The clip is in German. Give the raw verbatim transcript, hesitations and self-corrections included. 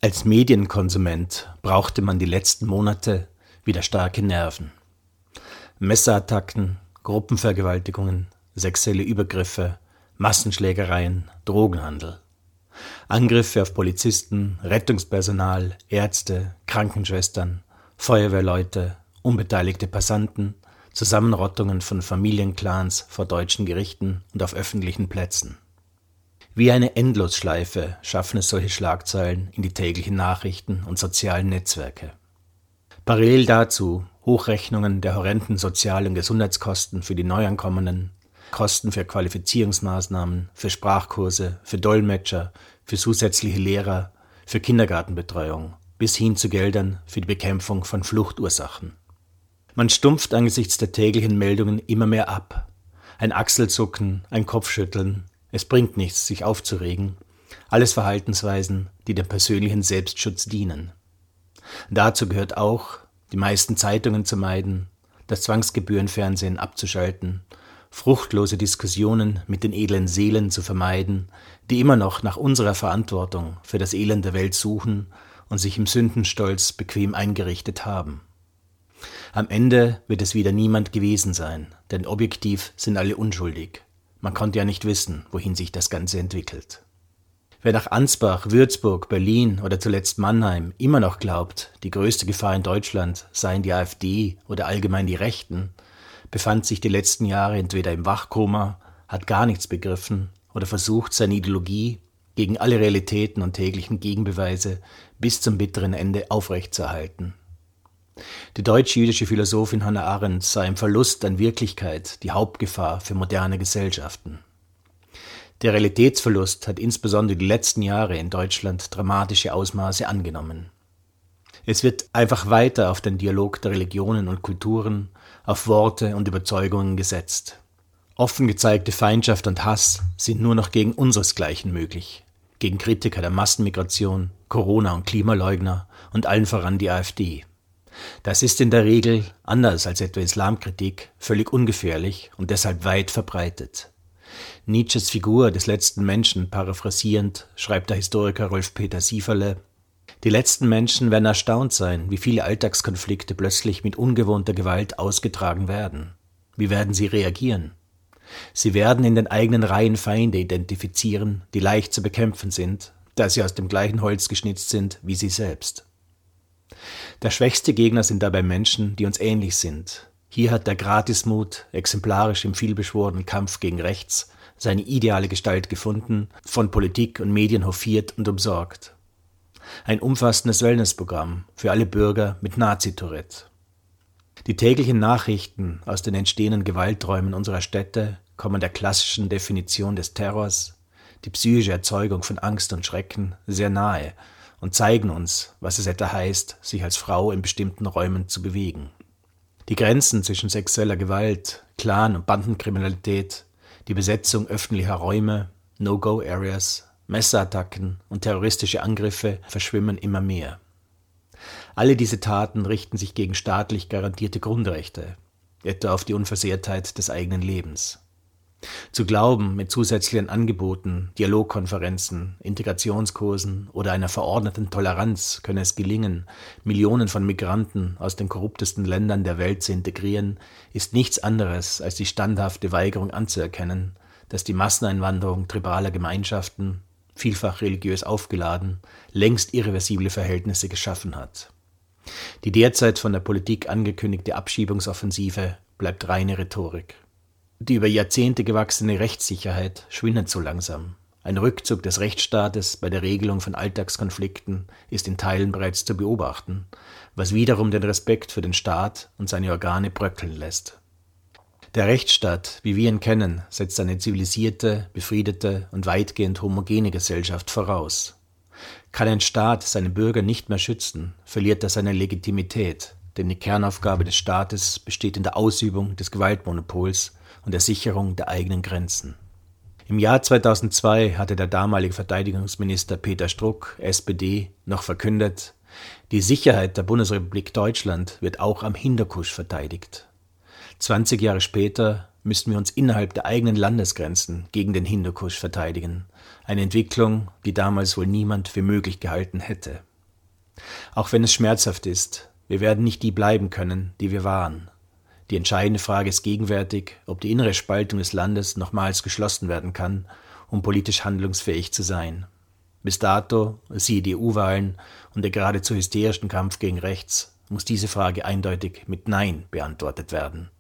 Als Medienkonsument brauchte man die letzten Monate wieder starke Nerven. Messerattacken, Gruppenvergewaltigungen, sexuelle Übergriffe, Massenschlägereien, Drogenhandel. Angriffe auf Polizisten, Rettungspersonal, Ärzte, Krankenschwestern, Feuerwehrleute, unbeteiligte Passanten, Zusammenrottungen von Familienclans vor deutschen Gerichten und auf öffentlichen Plätzen. Wie eine Endlosschleife schaffen es solche Schlagzeilen in die täglichen Nachrichten und sozialen Netzwerke. Parallel dazu Hochrechnungen der horrenden Sozial- und Gesundheitskosten für die Neuankommenden, Kosten für Qualifizierungsmaßnahmen, für Sprachkurse, für Dolmetscher, für zusätzliche Lehrer, für Kindergartenbetreuung, bis hin zu Geldern für die Bekämpfung von Fluchtursachen. Man stumpft angesichts der täglichen Meldungen immer mehr ab. Ein Achselzucken, ein Kopfschütteln, es bringt nichts, sich aufzuregen. Alles Verhaltensweisen, die dem persönlichen Selbstschutz dienen. Dazu gehört auch, die meisten Zeitungen zu meiden, das Zwangsgebührenfernsehen abzuschalten, fruchtlose Diskussionen mit den edlen Seelen zu vermeiden, die immer noch nach unserer Verantwortung für das Elend der Welt suchen und sich im Sündenstolz bequem eingerichtet haben. Am Ende wird es wieder niemand gewesen sein, denn objektiv sind alle unschuldig. Man konnte ja nicht wissen, wohin sich das Ganze entwickelt. Wer nach Ansbach, Würzburg, Berlin oder zuletzt Mannheim immer noch glaubt, die größte Gefahr in Deutschland seien die AfD oder allgemein die Rechten, befand sich die letzten Jahre entweder im Wachkoma, hat gar nichts begriffen oder versucht, seine Ideologie gegen alle Realitäten und täglichen Gegenbeweise bis zum bitteren Ende aufrechtzuerhalten. Die deutsch-jüdische Philosophin Hannah Arendt sah im Verlust an Wirklichkeit die Hauptgefahr für moderne Gesellschaften. Der Realitätsverlust hat insbesondere die letzten Jahre in Deutschland dramatische Ausmaße angenommen. Es wird einfach weiter auf den Dialog der Religionen und Kulturen, auf Worte und Überzeugungen gesetzt. Offen gezeigte Feindschaft und Hass sind nur noch gegen unseresgleichen möglich, gegen Kritiker der Massenmigration, Corona- und Klimaleugner und allen voran die AfD. Das ist in der Regel, anders als etwa Islamkritik, völlig ungefährlich und deshalb weit verbreitet. Nietzsches Figur des letzten Menschen paraphrasierend schreibt der Historiker Rolf-Peter Sieferle: Die letzten Menschen werden erstaunt sein, wie viele Alltagskonflikte plötzlich mit ungewohnter Gewalt ausgetragen werden. Wie werden sie reagieren? Sie werden in den eigenen Reihen Feinde identifizieren, die leicht zu bekämpfen sind, da sie aus dem gleichen Holz geschnitzt sind wie sie selbst. Der schwächste Gegner sind dabei Menschen, die uns ähnlich sind. Hier hat der Gratismut, exemplarisch im vielbeschworenen Kampf gegen rechts, seine ideale Gestalt gefunden, von Politik und Medien hofiert und umsorgt. Ein umfassendes Wellnessprogramm für alle Bürger mit Nazi-Tourette. Die täglichen Nachrichten aus den entstehenden Gewalträumen unserer Städte kommen der klassischen Definition des Terrors, die psychische Erzeugung von Angst und Schrecken, sehr nahe und zeigen uns, was es etwa heißt, sich als Frau in bestimmten Räumen zu bewegen. Die Grenzen zwischen sexueller Gewalt, Clan- und Bandenkriminalität, die Besetzung öffentlicher Räume, No-Go-Areas, Messerattacken und terroristische Angriffe verschwimmen immer mehr. Alle diese Taten richten sich gegen staatlich garantierte Grundrechte, etwa auf die Unversehrtheit des eigenen Lebens. Zu glauben, mit zusätzlichen Angeboten, Dialogkonferenzen, Integrationskursen oder einer verordneten Toleranz könne es gelingen, Millionen von Migranten aus den korruptesten Ländern der Welt zu integrieren, ist nichts anderes als die standhafte Weigerung anzuerkennen, dass die Masseneinwanderung tribaler Gemeinschaften, vielfach religiös aufgeladen, längst irreversible Verhältnisse geschaffen hat. Die derzeit von der Politik angekündigte Abschiebungsoffensive bleibt reine Rhetorik. Die über Jahrzehnte gewachsene Rechtssicherheit schwindet so langsam. Ein Rückzug des Rechtsstaates bei der Regelung von Alltagskonflikten ist in Teilen bereits zu beobachten, was wiederum den Respekt für den Staat und seine Organe bröckeln lässt. Der Rechtsstaat, wie wir ihn kennen, setzt eine zivilisierte, befriedete und weitgehend homogene Gesellschaft voraus. Kann ein Staat seine Bürger nicht mehr schützen, verliert er seine Legitimität, denn die Kernaufgabe des Staates besteht in der Ausübung des Gewaltmonopols und der Sicherung der eigenen Grenzen. Im Jahr zweitausendzwei hatte der damalige Verteidigungsminister Peter Struck, S P D, noch verkündet: Die Sicherheit der Bundesrepublik Deutschland wird auch am Hindukusch verteidigt. zwanzig Jahre später müssten wir uns innerhalb der eigenen Landesgrenzen gegen den Hindukusch verteidigen, eine Entwicklung, die damals wohl niemand für möglich gehalten hätte. Auch wenn es schmerzhaft ist, wir werden nicht die bleiben können, die wir waren. Die entscheidende Frage ist gegenwärtig, ob die innere Spaltung des Landes nochmals geschlossen werden kann, um politisch handlungsfähig zu sein. Bis dato, siehe die E U-Wahlen und der geradezu hysterischen Kampf gegen rechts, muss diese Frage eindeutig mit Nein beantwortet werden.